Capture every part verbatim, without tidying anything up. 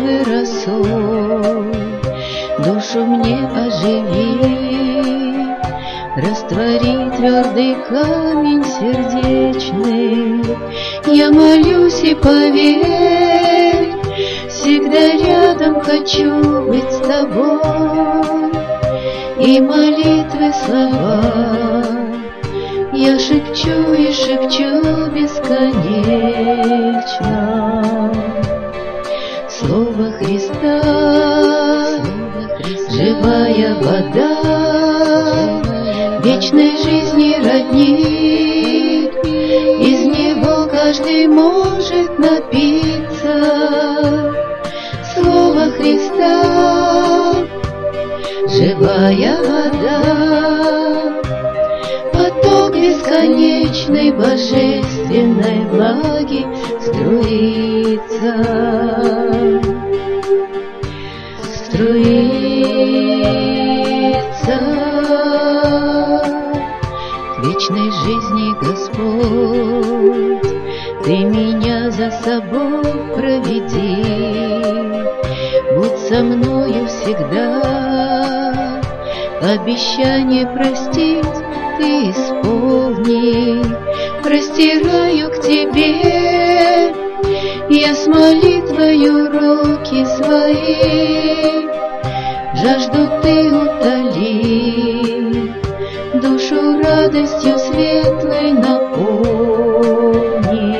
молитвы росой, душу мне оживи, раствори твердый камень сердечный. Я молюсь и поверь, всегда рядом хочу быть с тобой, и молитвы слова я шепчу и шепчу бесконечно. Слово Христа, живая вода, вечной жизни родник, из него каждый может напиться. Слово Христа, живая вода, поток бесконечной божественной влаги струится, струится. К вечной жизни, Господь, Ты меня за собой проведи, будь со мною всегда, обещание простить Ты исполни. Простираю к Тебе я с молитвою руки свои, жажду Ты утоли, душу радостью светлой наполни.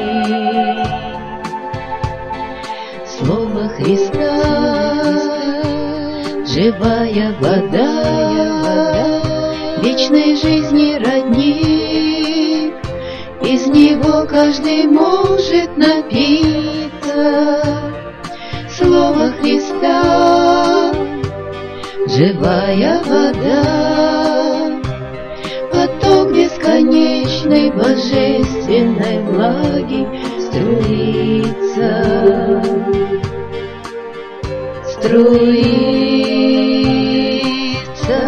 Слово Христа, живая вода, вечной жизни родник, из него каждый может напиться. Слово Христа, живая вода, поток бесконечной божественной влаги струится, струится.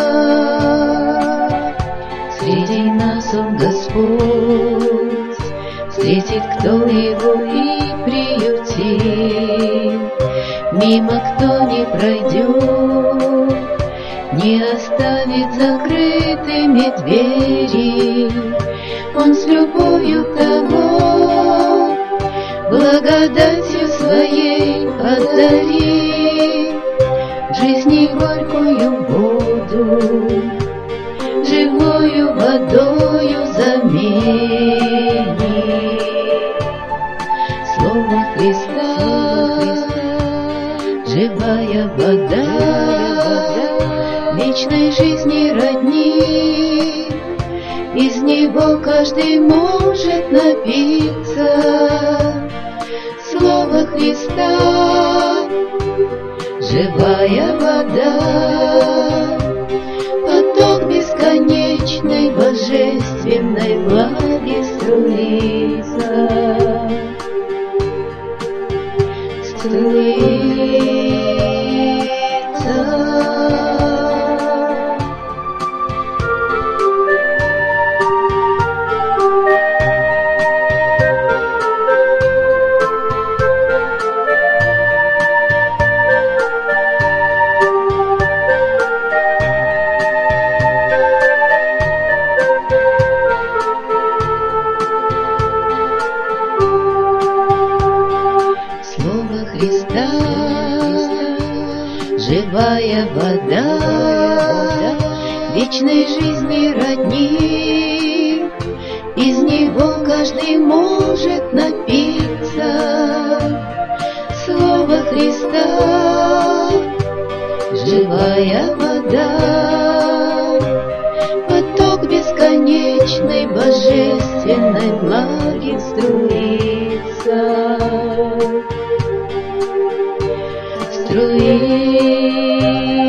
Среди нас Он Господь, встретит кто Его и приютит, мимо кто не пройдет, не оставит закрытыми двери. Он с любовью того благодатью своей одарит, жизни горькую воду живою водою заменит. Слово Христа, живая вода, вечной жизни родник, из него каждый может напиться. Слово Христа, живая вода, поток бесконечной божественной влаги струится, струится. Христа, живая вода, вечной жизни родник, из него каждый может напиться. Слово Христа, живая вода, поток бесконечной божественной влаги струится, струится.